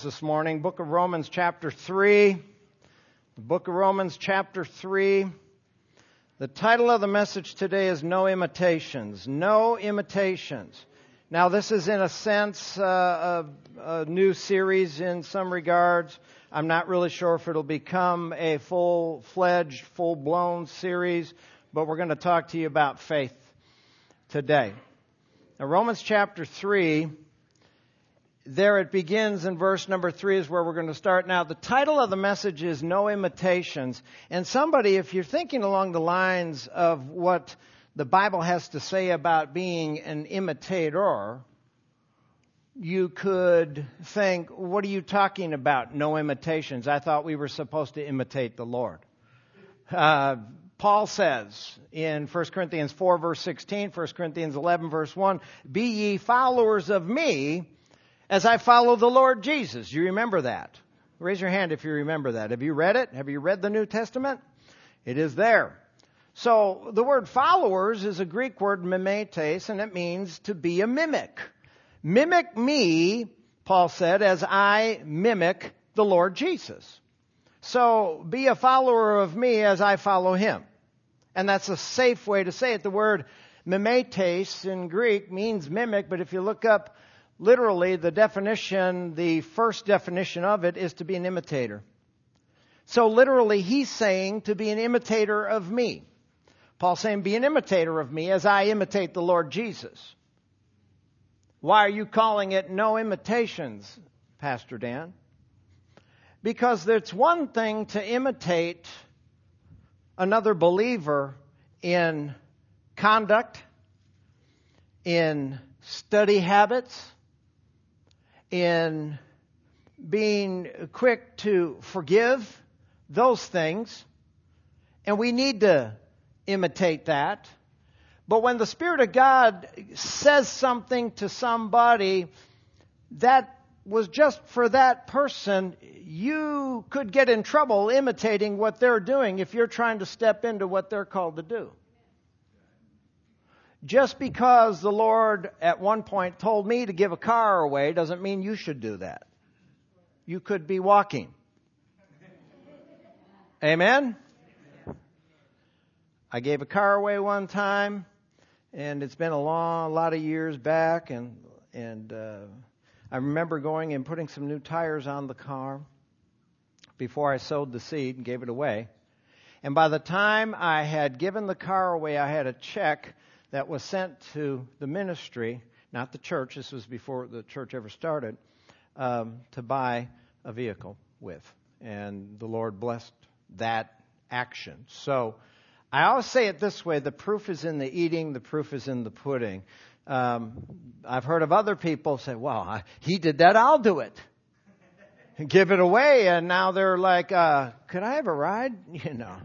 this morning. Book of Romans chapter 3. The book of Romans chapter 3. The title of the message today is No Imitations. No Imitations. Now this is in a sense a new series in some regards. I'm not really sure if it'll become a full-fledged, full-blown series, but we're going to talk to you about faith today. Now Romans chapter 3, there it begins in verse number 3 is where we're going to start. Now the title of the message is No Imitations. And somebody, if you're thinking along the lines of what the Bible has to say about being an imitator, you could think, what are you talking about, no imitations? I thought we were supposed to imitate the Lord. Paul says in 1 Corinthians 4 verse 16, 1 Corinthians 11 verse 1, be ye followers of me as I follow the Lord Jesus. You remember that? Raise your hand if you remember that. Have you read it? Have you read the New Testament? It is there. So the word followers is a Greek word mimetes, and it means to be a mimic. Mimic me, Paul said, as I mimic the Lord Jesus. So be a follower of me as I follow him. And that's a safe way to say it. The word mimetes in Greek means mimic, but if you look up literally the definition, the first definition of it is to be an imitator. So literally he's saying to be an imitator of me. Paul's saying be an imitator of me as I imitate the Lord Jesus. Why are you calling it no imitations, Pastor Dan? Because it's one thing to imitate another believer in conduct, in study habits, in being quick to forgive, those things. And we need to imitate that. But when the Spirit of God says something to somebody that was just for that person, you could get in trouble imitating what they're doing if you're trying to step into what they're called to do. Just because the Lord at one point told me to give a car away doesn't mean you should do that. You could be walking. Amen? I gave a car away one time, and it's been a lot of years back, and I remember going and putting some new tires on the car before I sowed the seed and gave it away. And by the time I had given the car away, I had a check that was sent to the ministry, not the church, this was before the church ever started, to buy a vehicle with. And the Lord blessed that action. So I always say it this way, the proof is in the eating, the proof is in the pudding. I've heard of other people say, well, he did that, I'll do it. And give it away, and now they're like, could I have a ride? You know.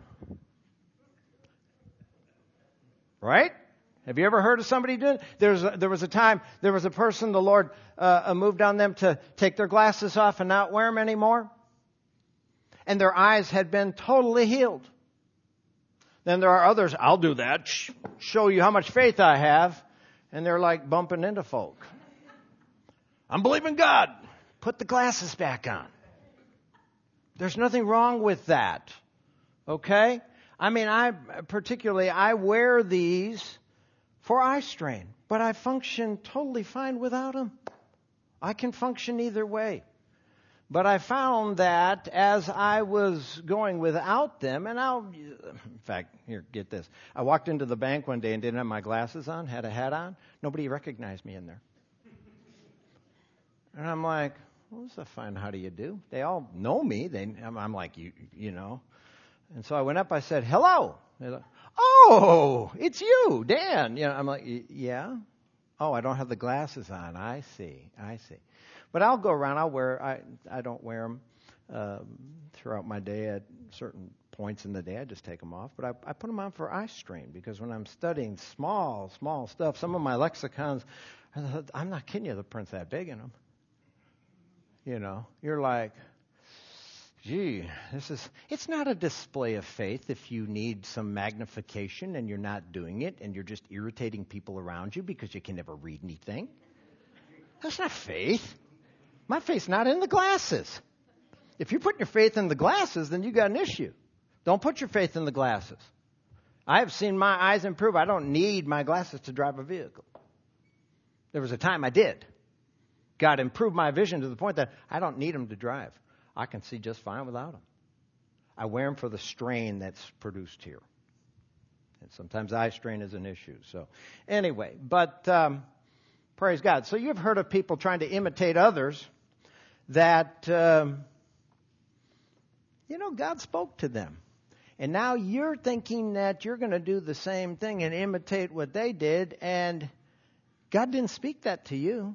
Right? Have you ever heard of somebody doing it? There was a time, there was a person, the Lord moved on them to take their glasses off and not wear them anymore. And their eyes had been totally healed. Then there are others, I'll do that, show you how much faith I have. And they're like bumping into folk. I'm believing God. Put the glasses back on. There's nothing wrong with that. Okay? I mean, I wear these for eye strain, but I function totally fine without them. I can function either way. But I found that as I was going without them, and in fact, here, get this. I walked into the bank one day and didn't have my glasses on, had a hat on. Nobody recognized me in there. And I'm like, well, this is fine. How do you do? They all know me. I'm like, you know. And so I went up, I said, hello. They're like, oh, it's you, Dan. You know, I'm like, yeah. Oh, I don't have the glasses on. I see. But I'll go around. I don't wear them throughout my day at certain points in the day. I just take them off. But I put them on for eye strain because when I'm studying small stuff, some of my lexicons, I'm not kidding you, the print's that big in them. You know, you're like, gee, it's not a display of faith if you need some magnification and you're not doing it and you're just irritating people around you because you can never read anything. That's not faith. My faith's not in the glasses. If you put your faith in the glasses, then you got an issue. Don't put your faith in the glasses. I have seen my eyes improve. I don't need my glasses to drive a vehicle. There was a time I did. God improved my vision to the point that I don't need them to drive. I can see just fine without them. I wear them for the strain that's produced here. And sometimes eye strain is an issue. So anyway, but praise God. So you've heard of people trying to imitate others that, God spoke to them. And now you're thinking that you're going to do the same thing and imitate what they did, and God didn't speak that to you.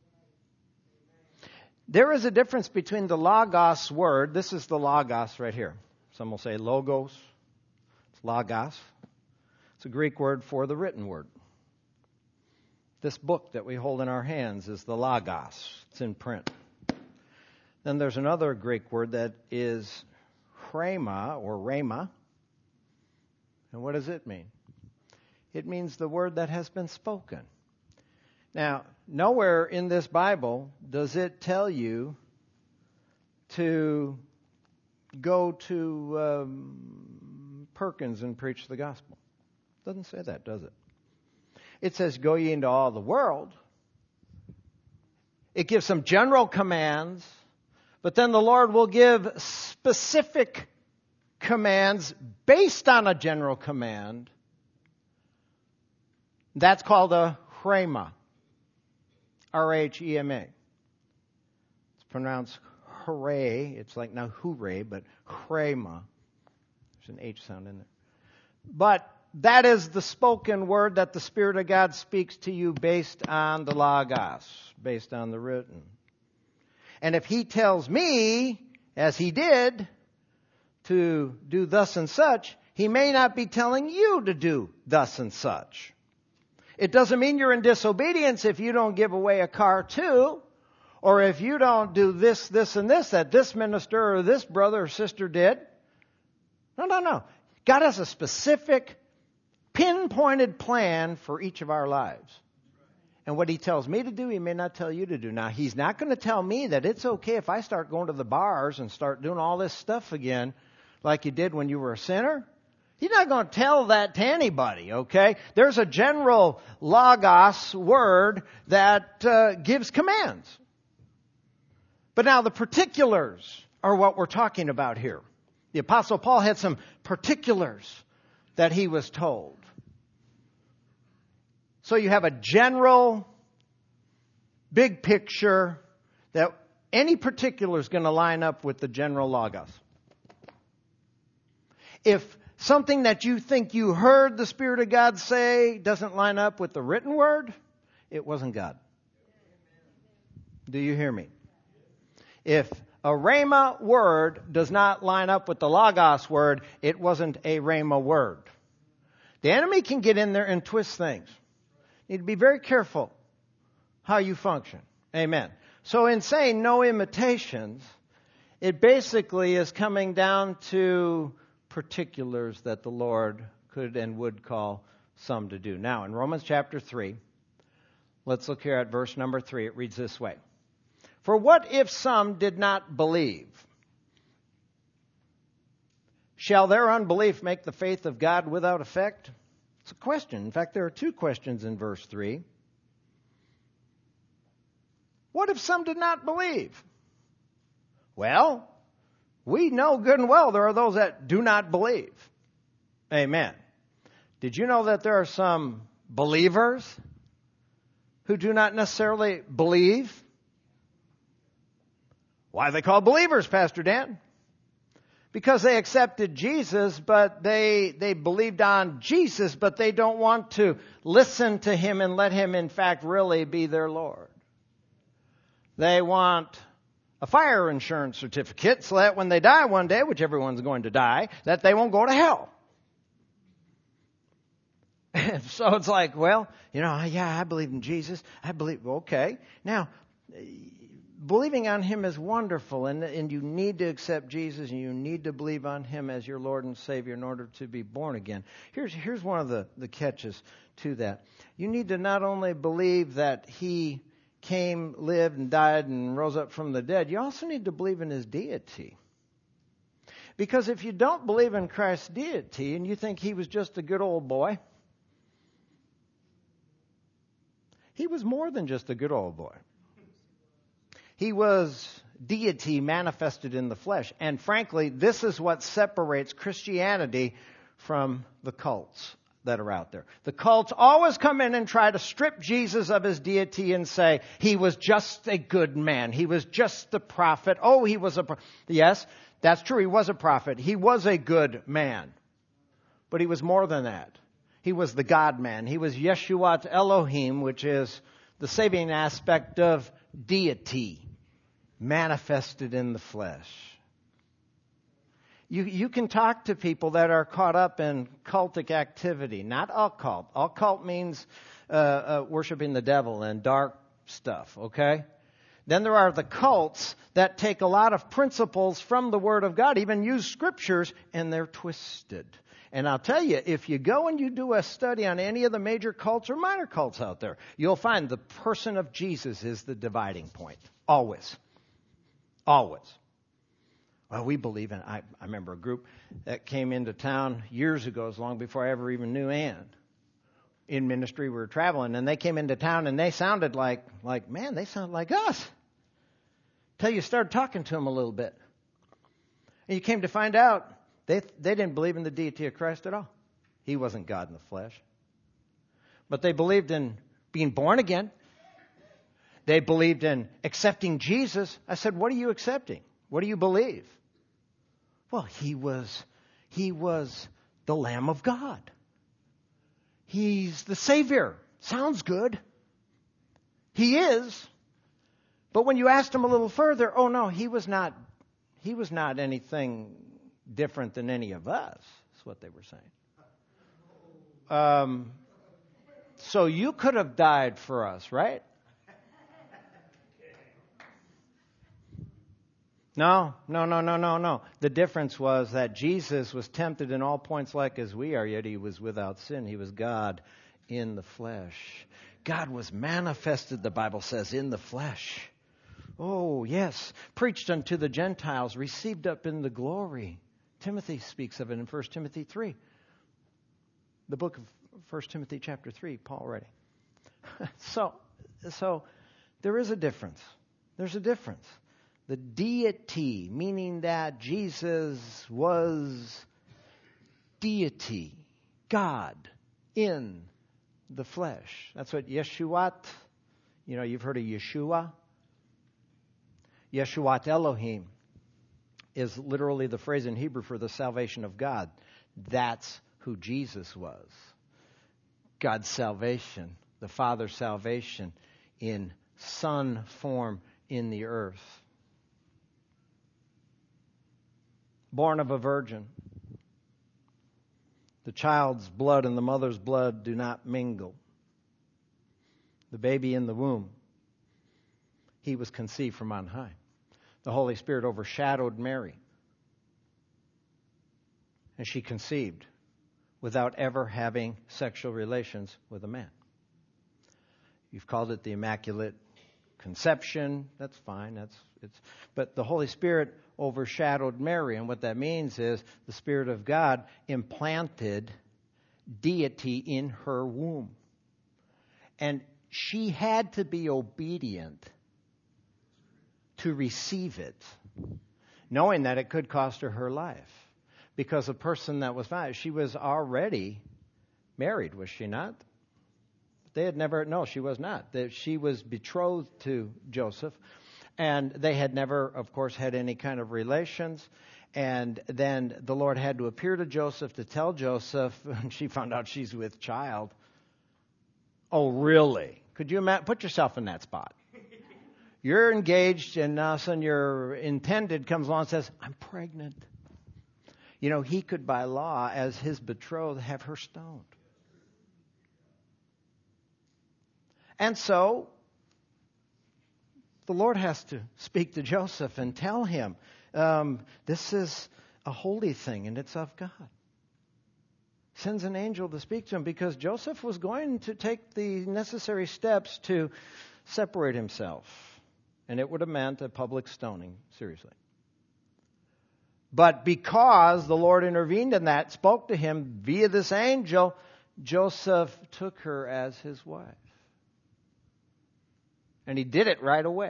There is a difference between the Logos word. This is the Logos right here. Some will say Logos. It's Logos. It's a Greek word for the written word. This book that we hold in our hands is the Logos. It's in print. Then there's another Greek word that is Rhema or Rhema. And what does it mean? It means the word that has been spoken. Now, nowhere in this Bible does it tell you to go to Perkins and preach the gospel. It doesn't say that, does it? It says, go ye into all the world. It gives some general commands, but then the Lord will give specific commands based on a general command. That's called a Rhema. R-H-E-M-A. It's pronounced hooray. It's like now hooray, but Rhema. There's an H sound in there. But that is the spoken word that the Spirit of God speaks to you based on the Logos, based on the written. And if He tells me, as He did, to do thus and such, He may not be telling you to do thus and such. It doesn't mean you're in disobedience if you don't give away a car too, or if you don't do this, this, and this that this minister or this brother or sister did. No. God has a specific, pinpointed plan for each of our lives. And what He tells me to do, He may not tell you to do. Now, He's not going to tell me that it's okay if I start going to the bars and start doing all this stuff again like you did when you were a sinner. He's not going to tell that to anybody, okay? There's a general Logos word that gives commands. But now the particulars are what we're talking about here. The Apostle Paul had some particulars that he was told. So you have a general, big picture that any particular is going to line up with the general Logos. If something that you think you heard the Spirit of God say doesn't line up with the written word, it wasn't God. Do you hear me? If a Rhema word does not line up with the Logos word, it wasn't a Rhema word. The enemy can get in there and twist things. You need to be very careful how you function. Amen. So in saying no imitations, it basically is coming down to particulars that the Lord could and would call some to do. Now, in Romans chapter 3, let's look here at verse number 3. It reads this way. For what if some did not believe? Shall their unbelief make the faith of God without effect? It's a question. In fact, there are two questions in verse 3. What if some did not believe? Well, we know good and well there are those that do not believe. Amen. Did you know that there are some believers who do not necessarily believe? Why are they called believers, Pastor Dan? Because they accepted Jesus, but they believed on Jesus, but they don't want to listen to Him and let Him, in fact, really be their Lord. They want a fire insurance certificate so that when they die one day, which everyone's going to die, that they won't go to hell. And so it's like, well, I believe in Jesus. I believe, okay. Now, believing on Him is wonderful, and you need to accept Jesus, and you need to believe on Him as your Lord and Savior in order to be born again. Here's one of the catches to that. You need to not only believe that He came, lived, and died, and rose up from the dead, you also need to believe in his deity. Because if you don't believe in Christ's deity and you think he was just a good old boy, he was more than just a good old boy. He was deity manifested in the flesh. And frankly, this is what separates Christianity from the cults that are out there. The cults always come in and try to strip Jesus of his deity and say, he was just a good man. He was just the prophet. Oh, he was a prophet. Yes, that's true. He was a prophet. He was a good man. But he was more than that. He was the God-man. He was Yeshuat Elohim, which is the saving aspect of deity manifested in the flesh. You can talk to people that are caught up in cultic activity, not occult. Occult means worshiping the devil and dark stuff, okay? Then there are the cults that take a lot of principles from the Word of God, even use scriptures, and they're twisted. And I'll tell you, if you go and you do a study on any of the major cults or minor cults out there, you'll find the person of Jesus is the dividing point. Always. Always. Well, we believe in, I remember a group that came into town years ago, as long before I ever even knew Ann. In ministry, we were traveling, and they came into town, and they sounded like man, they sound like us. Till you started talking to them a little bit. And you came to find out, they didn't believe in the deity of Christ at all. He wasn't God in the flesh. But they believed in being born again. They believed in accepting Jesus. I said, what are you accepting? What do you believe? Well, he was the Lamb of God. He's the Savior. Sounds good. He is. But when you asked him a little further, oh no, he was not anything different than any of us. That's what they were saying. So you could have died for us, right? No. The difference was that Jesus was tempted in all points like as we are, yet he was without sin. He was God in the flesh. God was manifested, the Bible says, in the flesh. Oh, yes. Preached unto the Gentiles, received up in the glory. Timothy speaks of it in 1 Timothy 3. The book of 1 Timothy chapter 3, Paul writing. So there is a difference. There's a difference. The deity, meaning that Jesus was deity, God in the flesh. That's what Yeshuat, you've heard of Yeshua. Yeshuat Elohim is literally the phrase in Hebrew for the salvation of God. That's who Jesus was. God's salvation, the Father's salvation in Son form in the earth. Born of a virgin. The child's blood and the mother's blood do not mingle. The baby in the womb, he was conceived from on high. The Holy Spirit overshadowed Mary. And she conceived without ever having sexual relations with a man. You've called it the Immaculate Conception. That's fine. But the Holy Spirit overshadowed Mary. And what that means is the Spirit of God implanted deity in her womb. And she had to be obedient to receive it, knowing that it could cost her life. Because a person that was found, she was already married, was she not? No, she was not. She was betrothed to Joseph, and they had never, of course, had any kind of relations. And then the Lord had to appear to Joseph to tell Joseph, and she found out she's with child. Oh, really? Could you imagine? Put yourself in that spot. You're engaged, and all of a sudden your intended comes along and says, I'm pregnant. He could, by law, as his betrothed, have her stoned. And so, the Lord has to speak to Joseph and tell him, this is a holy thing, and it's of God. Sends an angel to speak to him because Joseph was going to take the necessary steps to separate himself. And it would have meant a public stoning, seriously. But because the Lord intervened in that, spoke to him via this angel, Joseph took her as his wife. And he did it right away.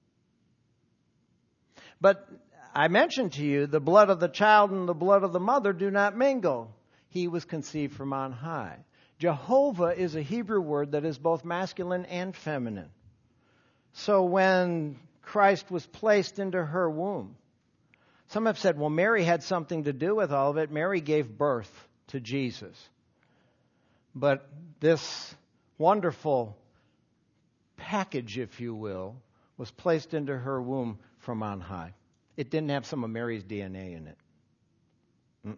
But I mentioned to you, the blood of the child and the blood of the mother do not mingle. He was conceived from on high. Jehovah is a Hebrew word that is both masculine and feminine. So when Christ was placed into her womb, some have said, well, Mary had something to do with all of it. Mary gave birth to Jesus. But this wonderful package, if you will, was placed into her womb from on high. It didn't have some of Mary's DNA in it.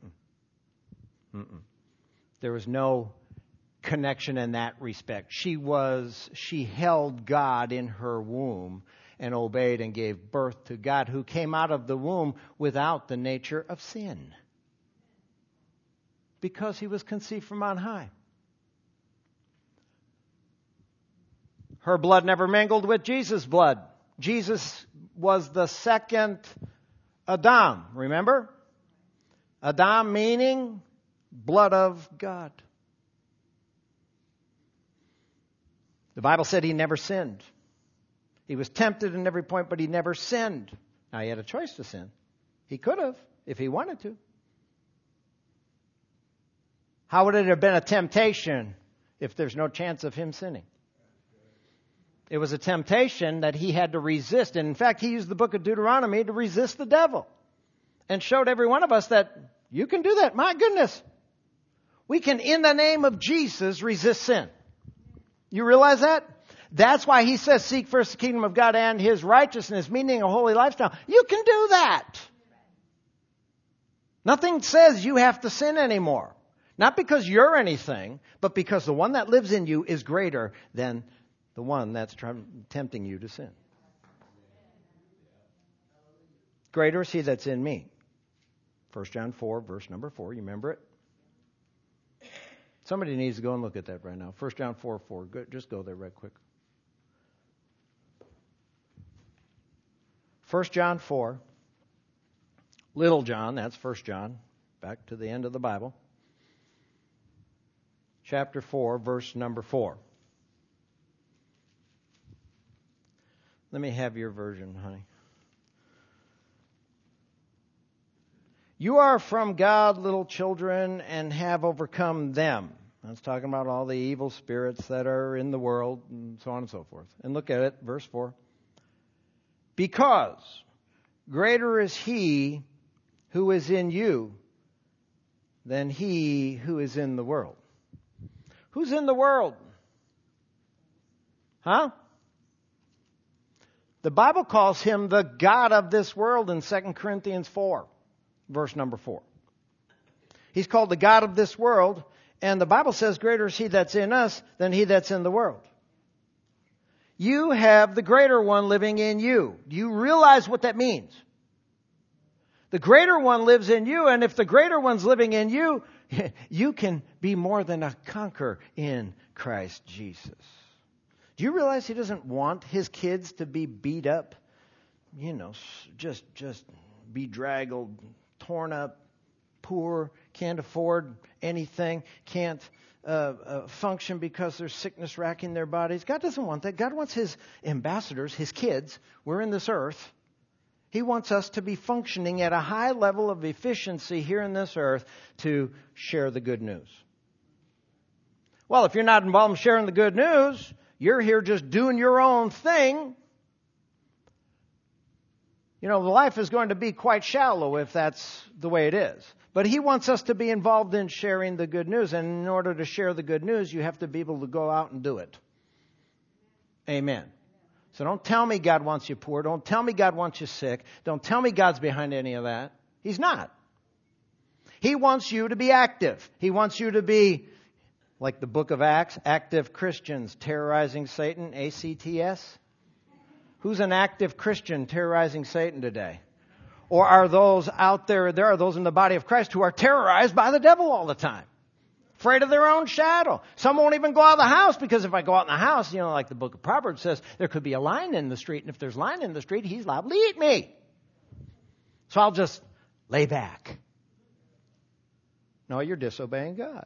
There was no connection in that respect. She held God in her womb and obeyed and gave birth to God, who came out of the womb without the nature of sin, because he was conceived from on high. Her blood never mingled with Jesus' blood. Jesus was the second Adam, remember? Adam meaning blood of God. The Bible said he never sinned. He was tempted in every point, but he never sinned. Now, he had a choice to sin. He could have, if he wanted to. How would it have been a temptation if there's no chance of him sinning? It was a temptation that he had to resist. And in fact, he used the book of Deuteronomy to resist the devil. And showed every one of us that you can do that. My goodness. We can, in the name of Jesus, resist sin. You realize that? That's why he says, seek first the kingdom of God and his righteousness, meaning a holy lifestyle. You can do that. Nothing says you have to sin anymore. Not because you're anything, but because the one that lives in you is greater than the one that's tempting you to sin. Greater is he that's in me. 1 John 4, verse number 4. You remember it? Somebody needs to go and look at that right now. 1 John 4, 4. Just go there right quick. 1 John 4. Little John, that's 1 John. Back to the end of the Bible. Chapter 4, verse number 4. Let me have your version, honey. You are from God, little children, and have overcome them. That's talking about all the evil spirits that are in the world, and so on and so forth. And look at it, verse 4. Because greater is he who is in you than he who is in the world. Who's in the world? Huh? The Bible calls him the God of this world in 2 Corinthians 4, verse number 4. He's called the God of this world, and the Bible says greater is he that's in us than he that's in the world. You have the greater one living in you. Do you realize what that means? The greater one lives in you, and if the greater one's living in you, you can be more than a conqueror in Christ Jesus. Do you realize he doesn't want his kids to be beat up? You know, just bedraggled, torn up, poor, can't afford anything, can't function because there's sickness racking their bodies. God doesn't want that. God wants his ambassadors, his kids. We're in this earth. He wants us to be functioning at a high level of efficiency here in this earth to share the good news. Well, if you're not involved in sharing the good news, you're here just doing your own thing. You know, the life is going to be quite shallow if that's the way it is. But he wants us to be involved in sharing the good news. And in order to share the good news, you have to be able to go out and do it. Amen. So don't tell me God wants you poor. Don't tell me God wants you sick. Don't tell me God's behind any of that. He's not. He wants you to be active. He wants you to be, like the book of Acts, active Christians terrorizing Satan, ACTS. Who's an active Christian terrorizing Satan today? Or are those out there are those in the body of Christ who are terrorized by the devil all the time? Afraid of their own shadow. Some won't even go out of the house because if I go out in the house, like the book of Proverbs says, there could be a lion in the street. And if there's a lion in the street, he's liable to eat me. So I'll just lay back. No, you're disobeying God.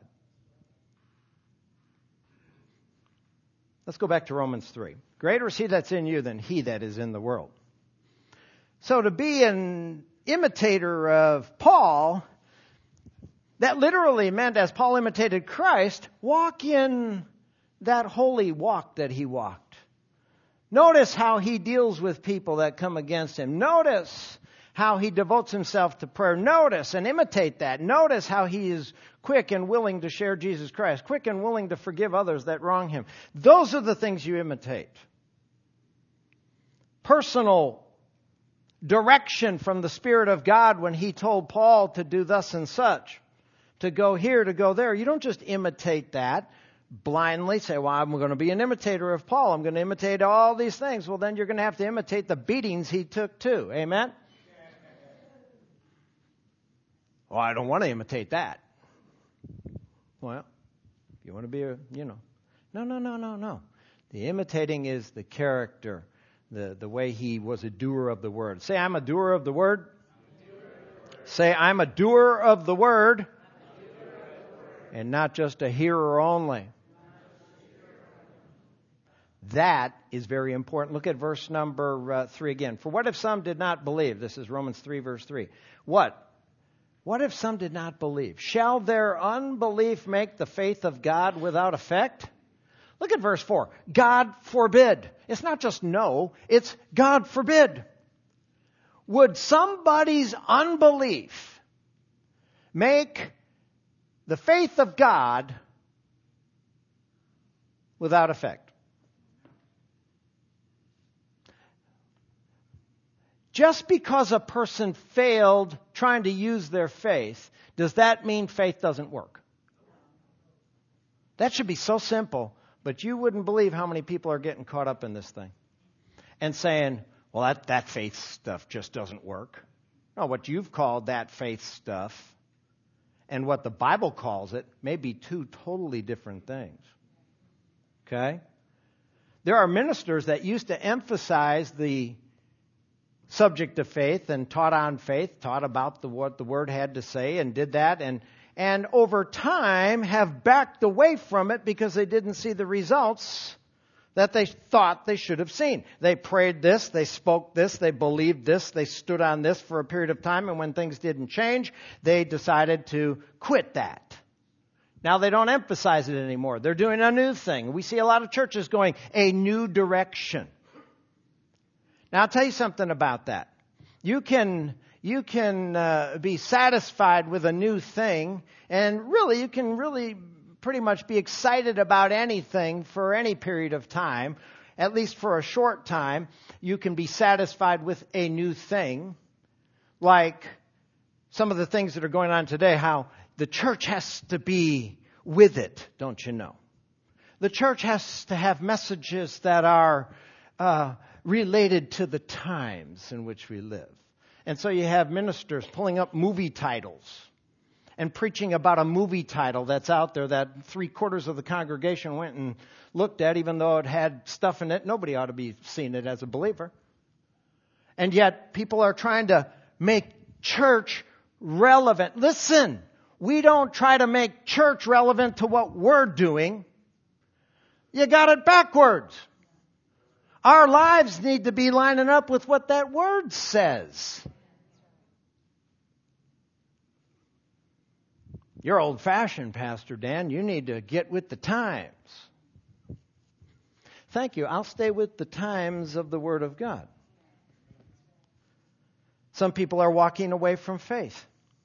Let's go back to Romans 3. Greater is he that's in you than he that is in the world. So to be an imitator of Paul, that literally meant, as Paul imitated Christ, walk in that holy walk that he walked. Notice how he deals with people that come against him. Notice how he devotes himself to prayer. Notice and imitate that. Notice how he is quick and willing to share Jesus Christ. Quick and willing to forgive others that wrong him. Those are the things you imitate. Personal direction from the Spirit of God when he told Paul to do thus and such. To go here, to go there. You don't just imitate that blindly. Say, well, I'm going to be an imitator of Paul. I'm going to imitate all these things. Well, then you're going to have to imitate the beatings he took too. Amen? Well, I don't want to imitate that. Well, if you want to be No. The imitating is the character, the way he was a doer of the word. Say, I'm a doer of the word. Say, I'm a doer of the word. And not just a hearer only. That is very important. Look at verse number 3 again. For what if some did not believe? This is Romans 3, verse 3. What? What if some did not believe? Shall their unbelief make the faith of God without effect? Look at verse 4. God forbid. It's not just no, it's God forbid. Would somebody's unbelief make the faith of God without effect? Just because a person failed trying to use their faith, does that mean faith doesn't work? That should be so simple, but you wouldn't believe how many people are getting caught up in this thing and saying, well, that faith stuff just doesn't work. No, what you've called that faith stuff and what the Bible calls it may be two totally different things. Okay? There are ministers that used to emphasize the subject of faith and taught on faith, taught about what the Word had to say and did that, and over time have backed away from it because they didn't see the results that they thought they should have seen. They prayed this, they spoke this, they believed this, they stood on this for a period of time, and when things didn't change, they decided to quit that. Now they don't emphasize it anymore. They're doing a new thing. We see a lot of churches going a new direction. Now I'll tell you something about that. You can be satisfied with a new thing, and really you can really pretty much be excited about anything for any period of time, at least for a short time. You can be satisfied with a new thing, like some of the things that are going on today, how the church has to be with it, don't you know? The church has to have messages that are related to the times in which we live. And so you have ministers pulling up movie titles and preaching about a movie title that's out there that 3/4 of the congregation went and looked at, even though it had stuff in it. Nobody ought to be seeing it as a believer. And yet people are trying to make church relevant. Listen, we don't try to make church relevant to what we're doing. You got it backwards. Our lives need to be lining up with what that word says. You're old-fashioned, Pastor Dan. You need to get with the times. Thank you. I'll stay with the times of the Word of God. Some people are walking away from faith.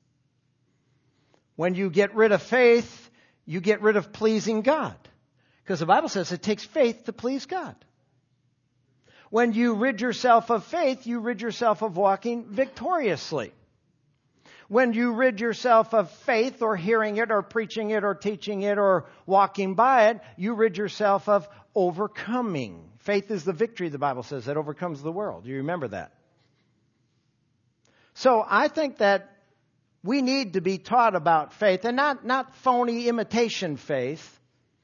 When you get rid of faith, you get rid of pleasing God. Because the Bible says it takes faith to please God. When you rid yourself of faith, you rid yourself of walking victoriously. When you rid yourself of faith, or hearing it, or preaching it, or teaching it, or walking by it, you rid yourself of overcoming. Faith is the victory, the Bible says, that overcomes the world. Do you remember that? So I think that We need to be taught about faith, and not phony imitation faith,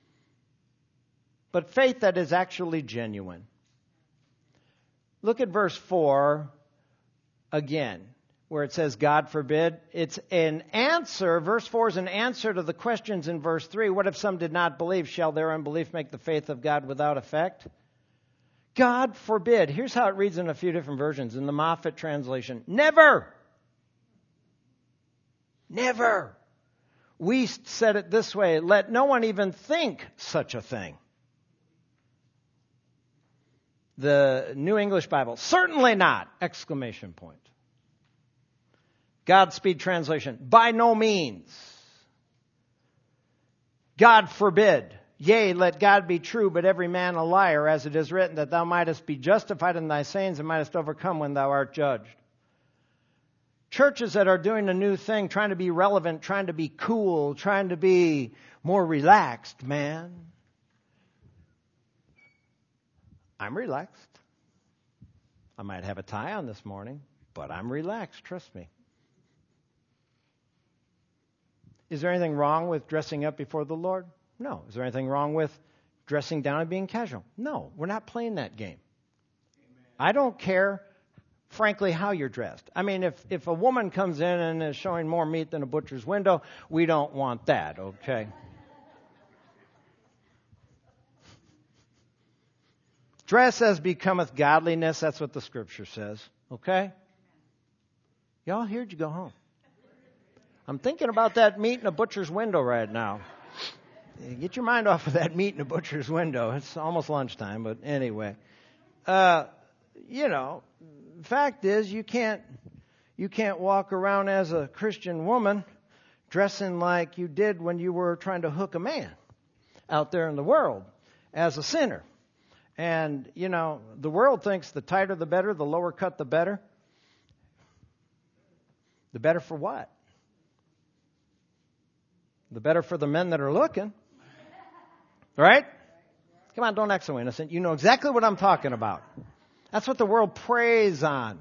but faith that is actually genuine. Look at verse 4 again, where it says, God forbid. It's an answer. Verse 4 is an answer to the questions in verse 3. What if some did not believe? Shall their unbelief make the faith of God without effect? God forbid. Here's how it reads in a few different versions. In the Moffat translation, never. Never. We said it this way, let no one even think such a thing. The New English Bible, certainly not! Exclamation point. Godspeed translation, by no means. God forbid. Yea, let God be true, but every man a liar, as it is written, that thou mightest be justified in thy sayings and mightest overcome when thou art judged. Churches that are doing a new thing, trying to be relevant, trying to be cool, trying to be more relaxed, man. I'm relaxed. I might have a tie on this morning, but I'm relaxed, trust me. Is there anything wrong with dressing up before the Lord? No. Is there anything wrong with dressing down and being casual? No. We're not playing that game. Amen. I don't care, frankly, how you're dressed. I mean, if a woman comes in and is showing more meat than a butcher's window, we don't want that, okay? Dress as becometh godliness, that's what the Scripture says, okay? Y'all here? Did you go home? I'm thinking about that meat in a butcher's window right now. Get your mind off of that meat in a butcher's window. It's almost lunchtime, but anyway. The fact is you can't walk around as a Christian woman dressing like you did when you were trying to hook a man out there in the world as a sinner. And, the world thinks the tighter the better, the lower cut the better. The better for what? The better for the men that are looking. Right? Come on, don't act so innocent. You know exactly what I'm talking about. That's what the world preys on.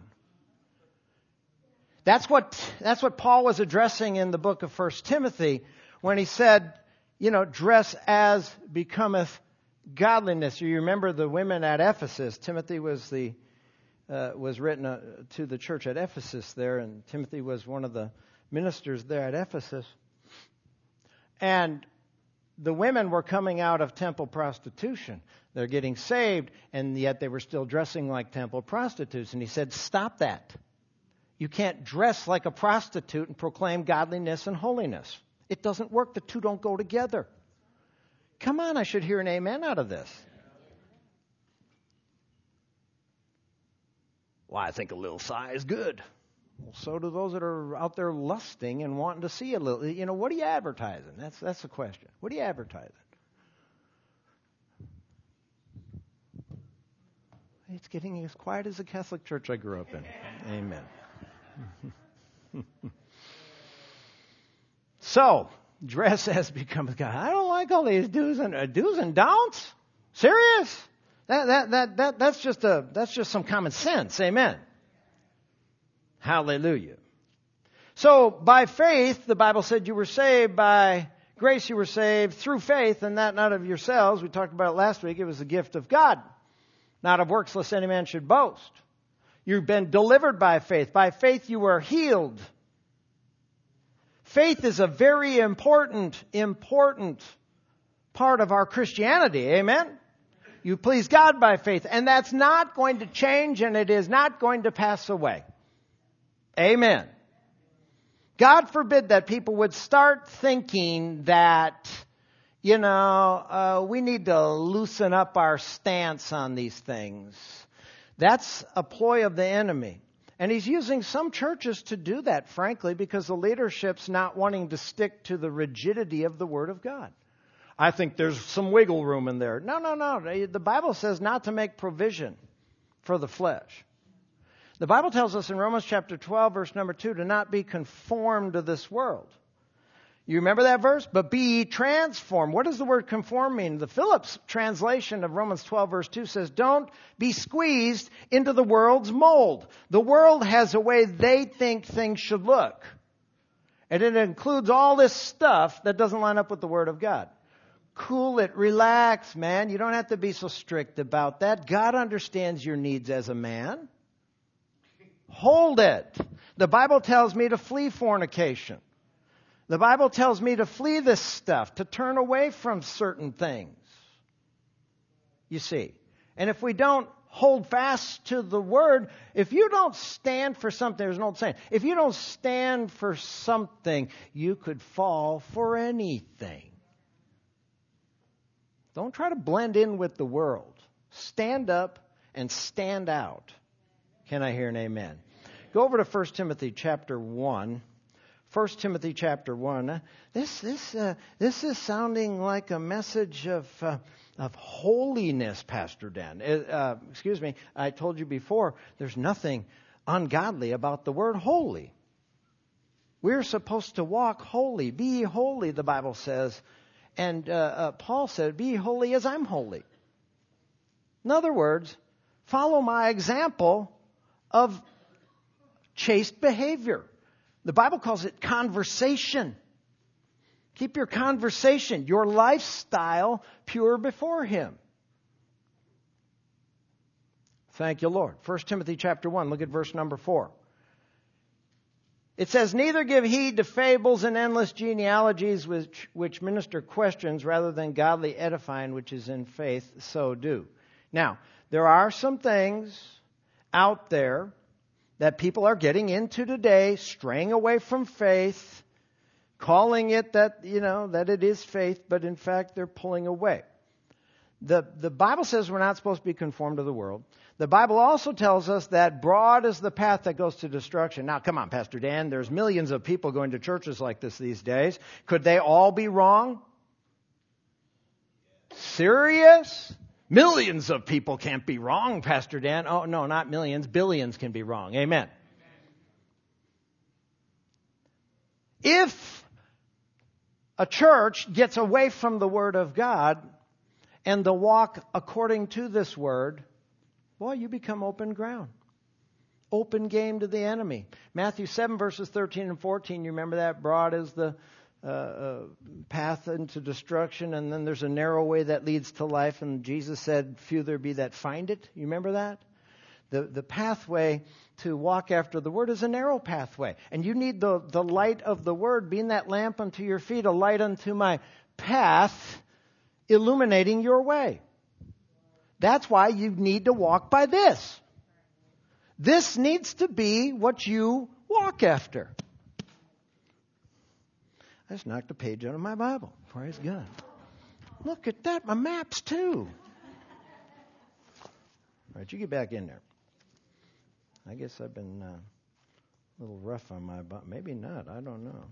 That's what Paul was addressing in the book of 1 Timothy when he said, dress as becometh godliness. You remember the women at Ephesus. Timothy was written to the church at Ephesus there, and Timothy was one of the ministers there at Ephesus. And the women were coming out of temple prostitution. They're getting saved, and yet they were still dressing like temple prostitutes. And he said, stop that. You can't dress like a prostitute and proclaim godliness and holiness. It doesn't work. The two don't go together. Come on, I should hear an amen out of this. Well, I think a little sigh is good. Well, so do those that are out there lusting and wanting to see a little. What are you advertising? That's the question. What are you advertising? It's getting as quiet as the Catholic Church I grew up in. Amen. So, dress as becomes God. I don't like all these do's and don'ts. Serious? That's just some common sense. Amen. Hallelujah. So, by faith, the Bible said you were saved. By grace you were saved through faith, and that not of yourselves. We talked about it last week. It was a gift of God. Not of works, lest any man should boast. You've been delivered by faith. By faith you were healed. Faith is a very important part of our Christianity. Amen? You please God by faith. And that's not going to change, and it is not going to pass away. Amen. God forbid that people would start thinking that, we need to loosen up our stance on these things. That's a ploy of the enemy. And he's using some churches to do that, frankly, because the leadership's not wanting to stick to the rigidity of the Word of God. I think there's some wiggle room in there. No. The Bible says not to make provision for the flesh. The Bible tells us in Romans chapter 12, verse number 2, to not be conformed to this world. You remember that verse? But be ye transformed. What does the word conform mean? The Phillips translation of Romans 12, verse 2 says, don't be squeezed into the world's mold. The world has a way they think things should look. And it includes all this stuff that doesn't line up with the Word of God. Cool it, relax, man. You don't have to be so strict about that. God understands your needs as a man. Hold it. The Bible tells me to flee fornication. The Bible tells me to flee this stuff, to turn away from certain things. You see. And if we don't hold fast to the Word, if you don't stand for something, there's an old saying, if you don't stand for something, you could fall for anything. Don't try to blend in with the world. Stand up and stand out. Can I hear an amen? Go over to 1 Timothy chapter 1. 1 Timothy chapter 1. This is sounding like a message of holiness, Pastor Dan. Excuse me, I told you before, there's nothing ungodly about the word holy. We're supposed to walk holy. Be ye holy, the Bible says. And Paul said, be ye holy as I'm holy. In other words, follow my example of chaste behavior. The Bible calls it conversation. Keep your conversation, your lifestyle pure before Him. Thank you, Lord. 1 Timothy chapter 1, look at verse number 4. It says, neither give heed to fables and endless genealogies which minister questions rather than godly edifying which is in faith, so do. Now, there are some things out there that people are getting into today, straying away from faith, calling it that, that it is faith, but in fact they're pulling away. The Bible says we're not supposed to be conformed to the world. The Bible also tells us that broad is the path that goes to destruction. Now, come on, Pastor Dan, there's millions of people going to churches like this these days. Could they all be wrong? Serious? Millions of people can't be wrong, Pastor Dan. Oh, no, not millions. Billions can be wrong. Amen. If a church gets away from the Word of God and the walk according to this Word, boy, you become open ground. Open game to the enemy. Matthew 7 verses 13 and 14, you remember that? Broad is the path into destruction, and then there's a narrow way that leads to life, and Jesus said, few there be that find it. You remember that? The pathway to walk after the Word is a narrow pathway, and you need the light of the Word, being that lamp unto your feet, a light unto my path, illuminating your way. That's why you need to walk by this. This needs to be what you walk after. I just knocked a page out of my Bible. Praise God. Look at that. My maps too. All right, you get back in there. I guess I've been a little rough on my Bible. Maybe not. I don't know.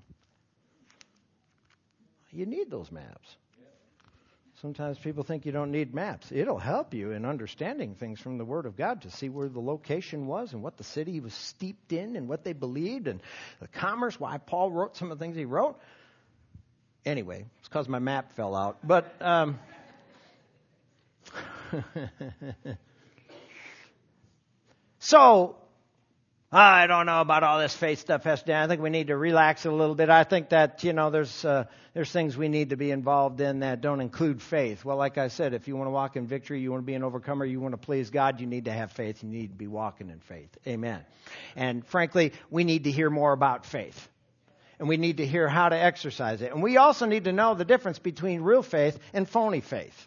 You need those maps. Sometimes people think you don't need maps. It'll help you in understanding things from the Word of God to see where the location was and what the city was steeped in and what they believed and the commerce, why Paul wrote some of the things he wrote. Anyway, it's because my map fell out. But so, I don't know about all this faith stuff, Pastor Dan. I think we need to relax it a little bit. I think that, there's things we need to be involved in that don't include faith. Well, like I said, if you want to walk in victory, you want to be an overcomer, you want to please God, you need to have faith. You need to be walking in faith. Amen. And frankly, we need to hear more about faith. And we need to hear how to exercise it. And we also need to know the difference between real faith and phony faith.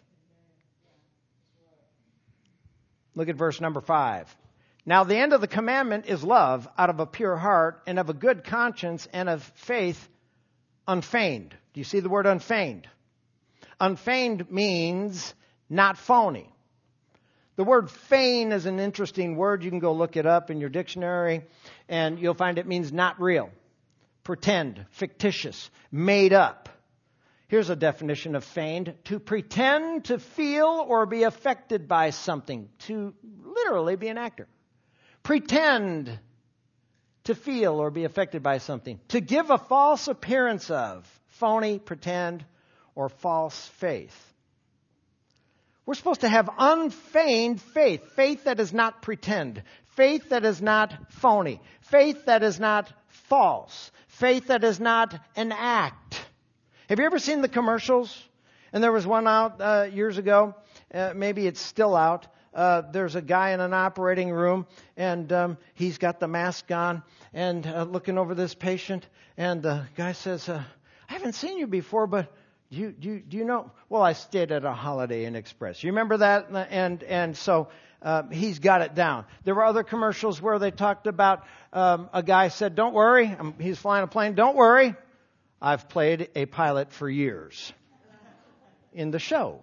Look at verse number 5. Now the end of the commandment is love out of a pure heart and of a good conscience and of faith unfeigned. Do you see the word unfeigned? Unfeigned means not phony. The word feign is an interesting word. You can go look it up in your dictionary and you'll find it means not real, pretend, fictitious, made up. Here's a definition of feigned: to pretend to feel or be affected by something, to literally be an actor. Pretend to feel or be affected by something. To give a false appearance of. Phony, pretend, or false faith. We're supposed to have unfeigned faith. Faith that does not pretend. Faith that is not phony. Faith that is not false. Faith that is not an act. Have you ever seen the commercials? And there was one out years ago. Maybe it's still out. There's a guy in an operating room, and he's got the mask on and looking over this patient. And the guy says, I haven't seen you before, but do you know? Well, I stayed at a Holiday Inn Express. You remember that? And so he's got it down. There were other commercials where they talked about a guy said, don't worry. He's flying a plane. Don't worry. I've played a pilot for years in the show.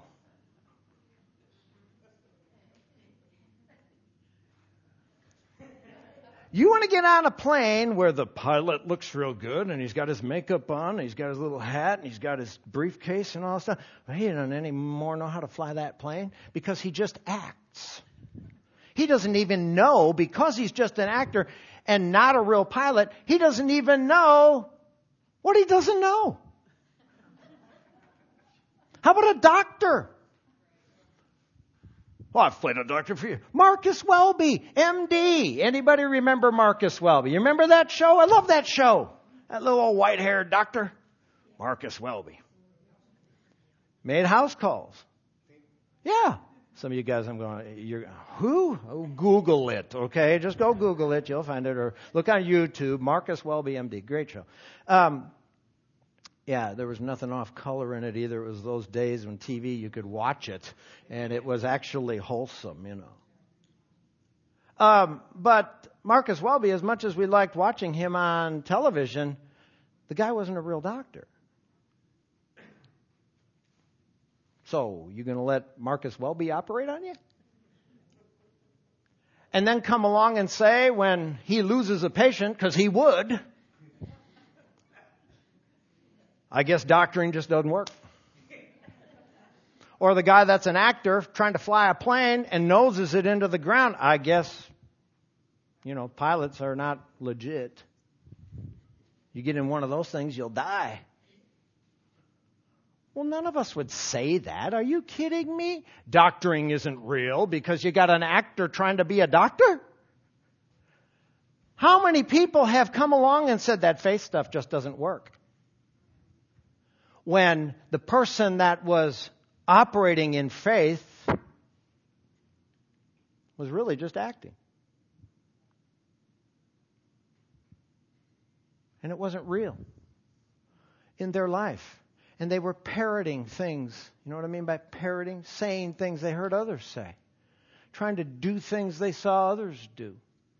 You want to get on a plane where the pilot looks real good and he's got his makeup on, and he's got his little hat, and he's got his briefcase and all that stuff. Well, he doesn't anymore know how to fly that plane because he just acts. He doesn't even know, because he's just an actor and not a real pilot, he doesn't even know what he doesn't know. How about a doctor? Well, I've played a doctor for you. Marcus Welby, MD. Anybody remember Marcus Welby? You remember that show? I love that show. That little old white-haired doctor. Marcus Welby. Made house calls. Yeah. Some of you guys, who? Oh, Google it, okay? Just go Google it. You'll find it. Or look on YouTube. Marcus Welby, MD. Great show. Yeah, there was nothing off color in it either. It was those days when TV, you could watch it, and it was actually wholesome, you know. But Marcus Welby, as much as we liked watching him on television, the guy wasn't a real doctor. So, you going to let Marcus Welby operate on you? And then come along and say when he loses a patient, because he would, I guess doctoring just doesn't work. Or the guy that's an actor trying to fly a plane and noses it into the ground. I guess, pilots are not legit. You get in one of those things, you'll die. Well, none of us would say that. Are you kidding me? Doctoring isn't real because you got an actor trying to be a doctor? How many people have come along and said that faith stuff just doesn't work? When the person that was operating in faith was really just acting. And it wasn't real in their life. And they were parroting things. You know what I mean by parroting? Saying things they heard others say. Trying to do things they saw others do.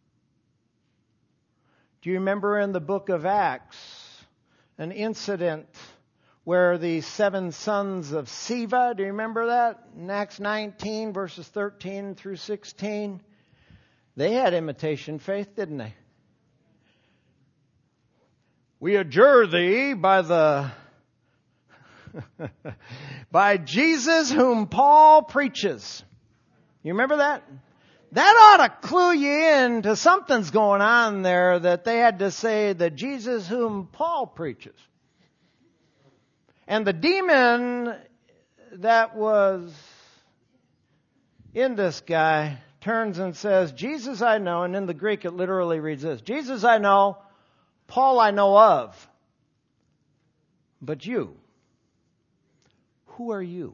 Do you remember in the book of Acts an incident where the 7 sons of Sceva, do you remember that? In Acts 19, verses 13 through 16. They had imitation faith, didn't they? We adjure thee by Jesus whom Paul preaches. You remember that? That ought to clue you in to something's going on there, that they had to say the Jesus whom Paul preaches. And the demon that was in this guy turns and says, Jesus I know, and in the Greek it literally reads this, Jesus I know, Paul I know of, but you, who are you?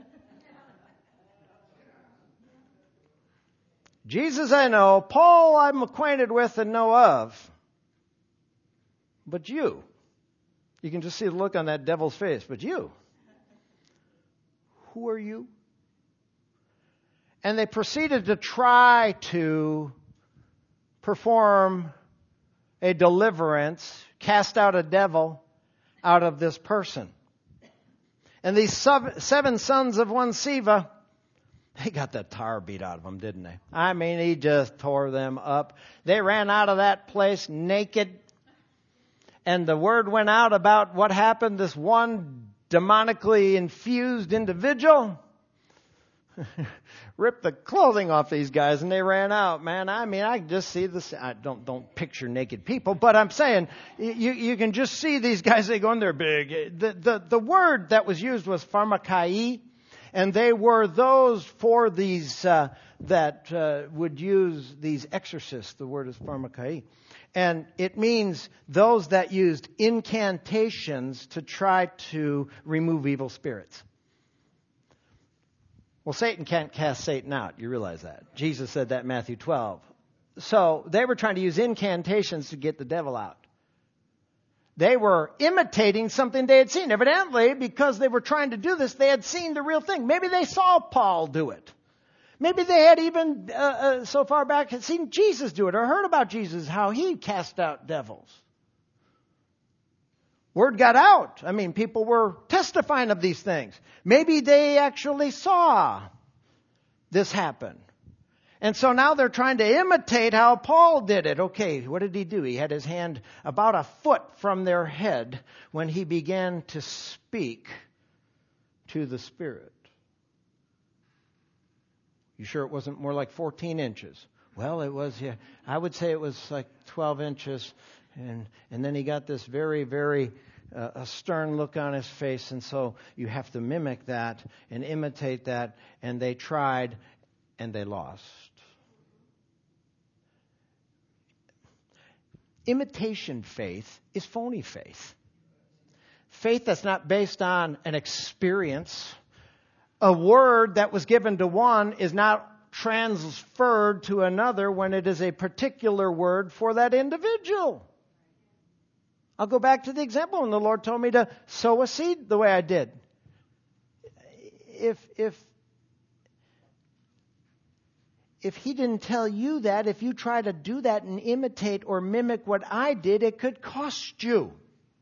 Jesus I know, Paul I'm acquainted with and know of, but you. You can just see the look on that devil's face. But you, who are you? And they proceeded to try to perform a deliverance, cast out a devil out of this person. And these 7 sons of one Sceva, they got the tar beat out of them, didn't they? I mean, he just tore them up. They ran out of that place naked. And the word went out about what happened. This one demonically infused individual ripped the clothing off these guys and they ran out, man. I mean, I can just see this. I don't picture naked people, but I'm saying you can just see these guys. They go in there big. The word that was used was pharmakai, and they were those for these that would use these exorcists. The word is pharmakai. And it means those that used incantations to try to remove evil spirits. Well, Satan can't cast Satan out. You realize that. Jesus said that in Matthew 12. So they were trying to use incantations to get the devil out. They were imitating something they had seen. Evidently, because they were trying to do this, they had seen the real thing. Maybe they saw Paul do it. Maybe they had even, so far back, had seen Jesus do it or heard about Jesus, how he cast out devils. Word got out. I mean, people were testifying of these things. Maybe they actually saw this happen. And so now they're trying to imitate how Paul did it. Okay, what did he do? He had his hand about a foot from their head when he began to speak to the Spirit. You sure it wasn't more like 14 inches? Well, it was, yeah, I would say it was like 12 inches. And then he got this very, very a stern look on his face. And so you have to mimic that and imitate that. And they tried and they lost. Imitation faith is phony faith. Faith that's not based on an experience. A word that was given to one is not transferred to another when it is a particular word for that individual. I'll go back to the example when the Lord told me to sow a seed the way I did. If he didn't tell you that, if you try to do that and imitate or mimic what I did, it could cost you.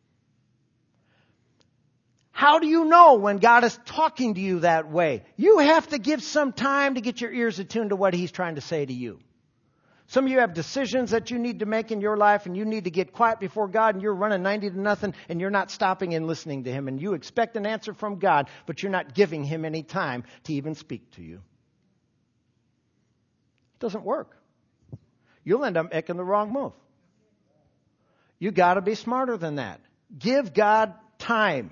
How do you know when God is talking to you that way? You have to give some time to get your ears attuned to what He's trying to say to you. Some of you have decisions that you need to make in your life, and you need to get quiet before God, and you're running 90-0, and you're not stopping and listening to Him, and you expect an answer from God, but you're not giving Him any time to even speak to you. It doesn't work. You'll end up making the wrong move. You got to be smarter than that. Give God time.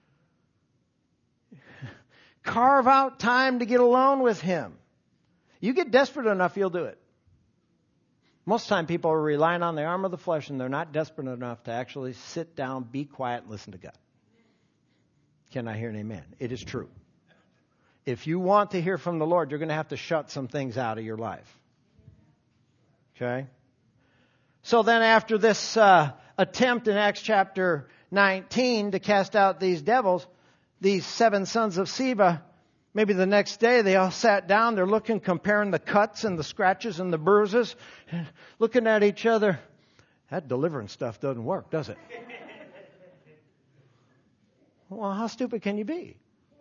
Carve out time to get alone with Him. You get desperate enough, He'll do it. Most of the time people are relying on the arm of the flesh and they're not desperate enough to actually sit down, be quiet, and listen to God. Can I hear an amen? It is true. If you want to hear from the Lord, you're going to have to shut some things out of your life. Okay? So then after this attempt in Acts chapter 19 to cast out these devils, these 7 sons of Sceva, maybe the next day they all sat down, they're looking, comparing the cuts and the scratches and the bruises, and looking at each other. That deliverance stuff doesn't work, does it? Well, how stupid can you be?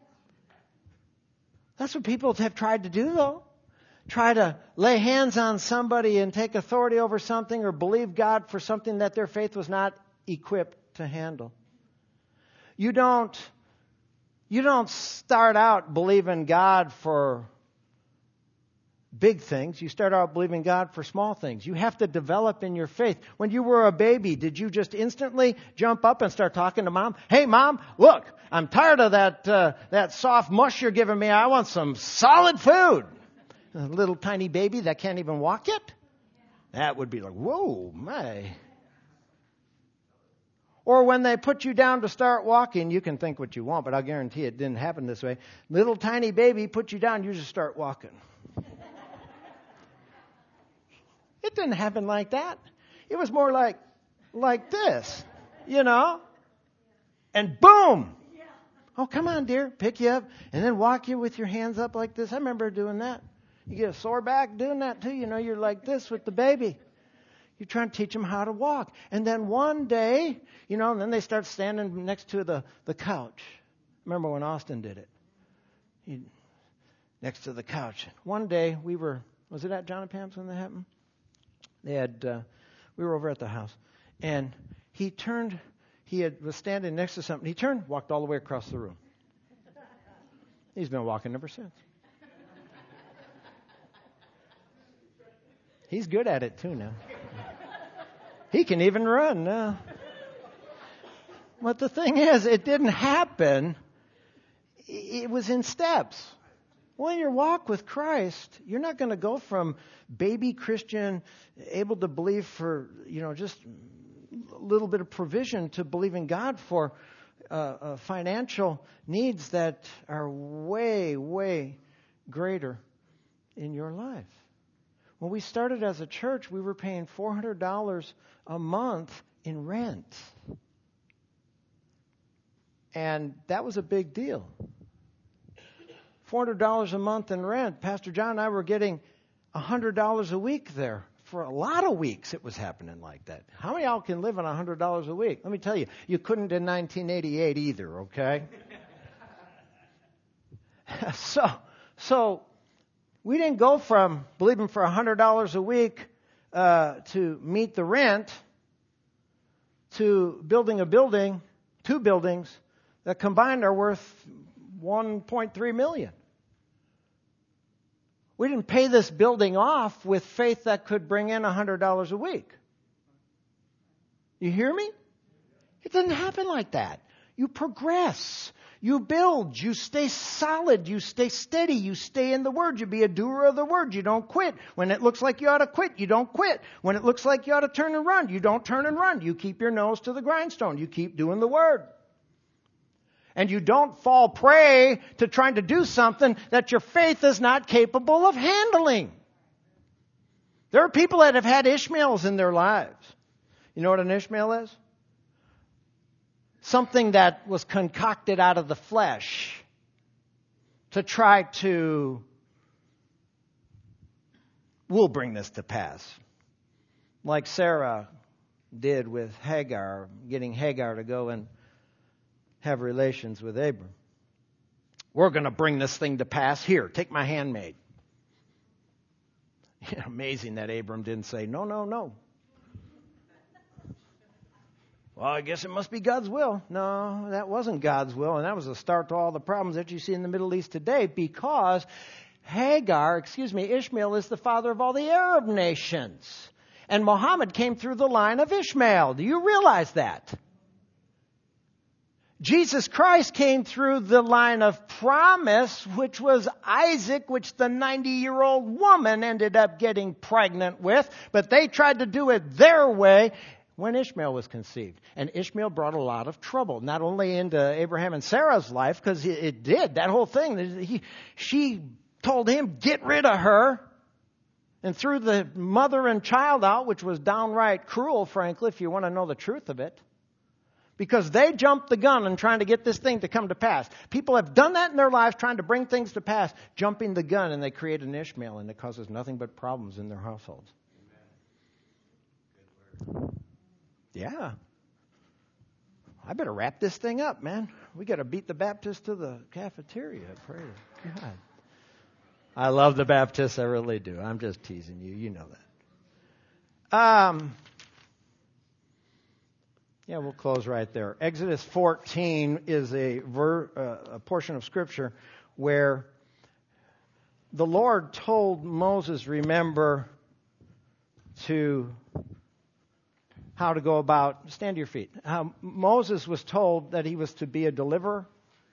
That's what people have tried to do, though. Try to lay hands on somebody and take authority over something or believe God for something that their faith was not equipped to handle. You don't start out believing God for big things. You start out believing God for small things. You have to develop in your faith. When you were a baby, did you just instantly jump up and start talking to Mom? Hey, Mom, look, I'm tired of that soft mush you're giving me. I want some solid food. A little tiny baby that can't even walk yet? That would be like, whoa, my. Or when they put you down to start walking, you can think what you want, but I'll guarantee it didn't happen this way. Little tiny baby put you down, you just start walking. It didn't happen like that. It was more like this, you know? And boom! Oh, come on, dear. Pick you up and then walk you with your hands up like this. I remember doing that. You get a sore back doing that too. You know, you're like this with the baby. You're trying to teach them how to walk. And then one day, you know, and then they start standing next to the couch. Remember when Austin did it? Next to the couch. One day was it at John and Pam's when that happened? We were over at the house. And he was standing next to something. He turned, walked all the way across the room. He's been walking ever since. He's good at it too now. He can even run now. But the thing is, it didn't happen. It was in steps. Well, in your walk with Christ, you're not going to go from baby Christian, able to believe for, just a little bit of provision, to believing God for financial needs that are way, way greater in your life. When we started as a church, we were paying $400 a month in rent. And that was a big deal. $400 a month in rent. Pastor John and I were getting $100 a week there. For a lot of weeks it was happening like that. How many of y'all can live on $100 a week? Let me tell you, you couldn't in 1988 either, okay? So we didn't go from believing for $100 a week to meet the rent to building two buildings that combined are worth $1.3 million. We didn't pay this building off with faith that could bring in $100 a week. You hear me? It doesn't happen like that. You progress. You build. You stay solid. You stay steady. You stay in the Word. You be a doer of the Word. You don't quit. When it looks like you ought to quit, you don't quit. When it looks like you ought to turn and run, you don't turn and run. You keep your nose to the grindstone. You keep doing the Word. And you don't fall prey to trying to do something that your faith is not capable of handling. There are people that have had Ishmaels in their lives. You know what an Ishmael is? Something that was concocted out of the flesh to try to, we'll bring this to pass. Like Sarah did with Hagar, getting Hagar to go and have relations with Abram. We're going to bring this thing to pass. Here, take my handmaid. Amazing that Abram didn't say, no. Well, I guess it must be God's will. No, that wasn't God's will, and that was the start to all the problems that you see in the Middle East today, because Ishmael is the father of all the Arab nations. And Muhammad came through the line of Ishmael. Do you realize that? Jesus Christ came through the line of promise, which was Isaac, which the 90-year-old woman ended up getting pregnant with. But they tried to do it their way when Ishmael was conceived. And Ishmael brought a lot of trouble, not only into Abraham and Sarah's life, because it did, that whole thing. She told him, get rid of her, and threw the mother and child out, which was downright cruel, frankly, if you want to know the truth of it. Because they jumped the gun in trying to get this thing to come to pass. People have done that in their lives, trying to bring things to pass, jumping the gun, and they create an Ishmael, and it causes nothing but problems in their households. Yeah. I better wrap this thing up, man. We got to beat the Baptists to the cafeteria. Praise God. I love the Baptists. I really do. I'm just teasing you. You know that. Yeah, we'll close right there. Exodus 14 is a portion of Scripture where the Lord told Moses, remember, how to go about, stand to your feet. Moses was told that he was to be a deliverer.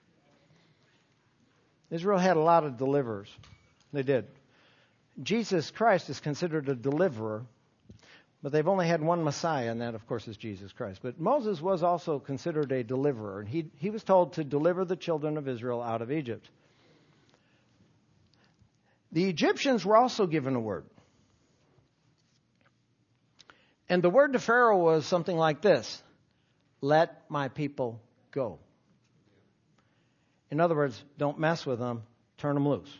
Israel had a lot of deliverers. They did. Jesus Christ is considered a deliverer. But they've only had one Messiah, and that, of course, is Jesus Christ. But Moses was also considered a deliverer, and he was told to deliver the children of Israel out of Egypt. The Egyptians were also given a word. And the word to Pharaoh was something like this: let my people go. In other words, don't mess with them, turn them loose.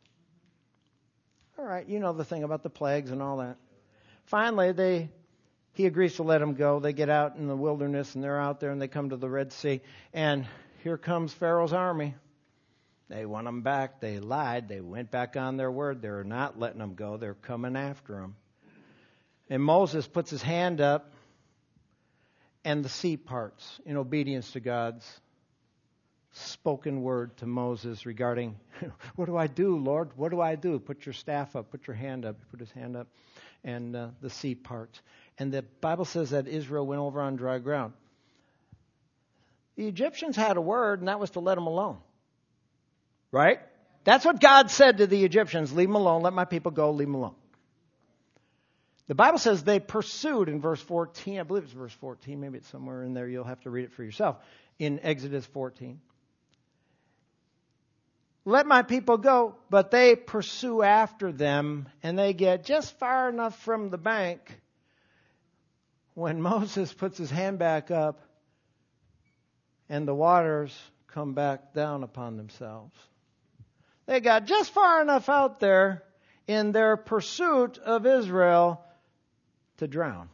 All right, you know the thing about the plagues and all that. Finally, he agrees to let them go. They get out in the wilderness, and they're out there, and they come to the Red Sea. And here comes Pharaoh's army. They want them back. They lied. They went back on their word. They're not letting them go. They're coming after them. And Moses puts his hand up, and the sea parts in obedience to God's spoken word to Moses regarding, what do I do, Lord? What do I do? Put your staff up. Put your hand up. He put his hand up. And the sea parts. And the Bible says that Israel went over on dry ground. The Egyptians had a word, and that was to let them alone. Right? That's what God said to the Egyptians. Leave them alone. Let my people go. Leave them alone. The Bible says they pursued in verse 14. I believe it's verse 14. Maybe it's somewhere in there. You'll have to read it for yourself. In Exodus 14. Let my people go, but they pursue after them, and they get just far enough from the bank when Moses puts his hand back up and the waters come back down upon themselves. They got just far enough out there in their pursuit of Israel to drown.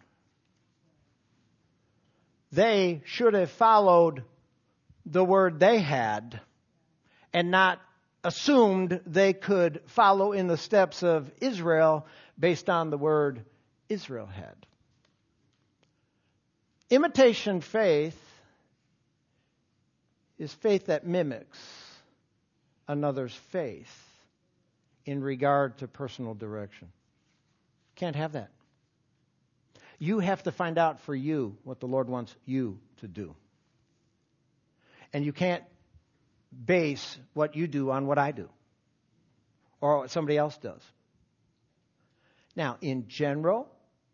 They should have followed the word they had and not assumed they could follow in the steps of Israel based on the word Israel had. Imitation faith is faith that mimics another's faith in regard to personal direction. Can't have that. You have to find out for you what the Lord wants you to do. And you can't base what you do on what I do or what somebody else does. Now, in general,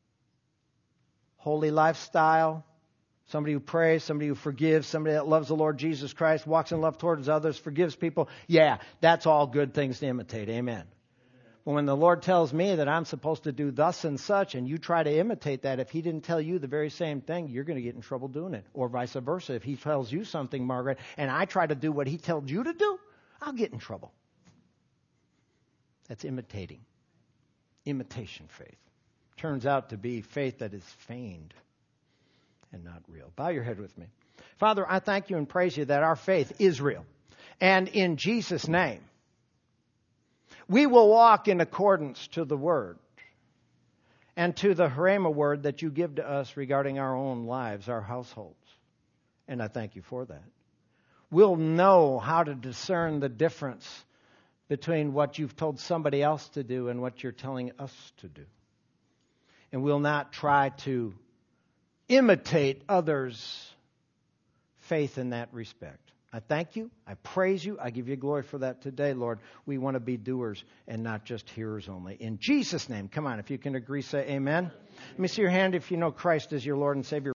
holy lifestyle, somebody who prays, somebody who forgives, somebody that loves the Lord Jesus Christ, walks in love towards others, forgives people, yeah, that's all good things to imitate. Amen. But when the Lord tells me that I'm supposed to do thus and such, and you try to imitate that, if He didn't tell you the very same thing, you're going to get in trouble doing it. Or vice versa. If He tells you something, Margaret, and I try to do what He told you to do, I'll get in trouble. That's imitating. Imitation faith. Turns out to be faith that is feigned and not real. Bow your head with me. Father, I thank you and praise you that our faith is real. And in Jesus' name, we will walk in accordance to the Word and to the Rhema word that you give to us regarding our own lives, our households. And I thank you for that. We'll know how to discern the difference between what you've told somebody else to do and what you're telling us to do. And we'll not try to imitate others' faith in that respect. I thank you. I praise you. I give you glory for that today, Lord. We want to be doers and not just hearers only. In Jesus' name, come on, if you can agree, say amen. Let me see your hand if you know Christ as your Lord and Savior.